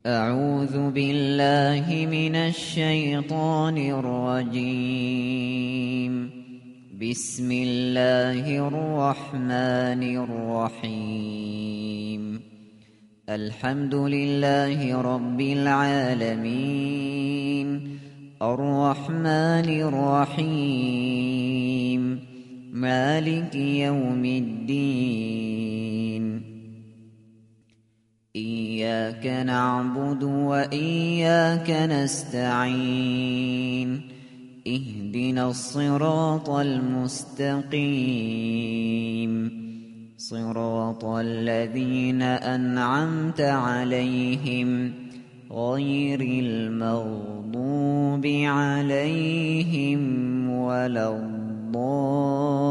أعوذ بالله من الشيطان الرجيم. بسم الله الرحمن الرحيم. الحمد لله رب العالمين، الرحمن الرحيم، مالك يوم الدين. إياك نعبد وإياك نستعين. اهدنا الصراط المستقيم، صراط الذين أنعمت عليهم غير المغضوب عليهم ولا الضالين.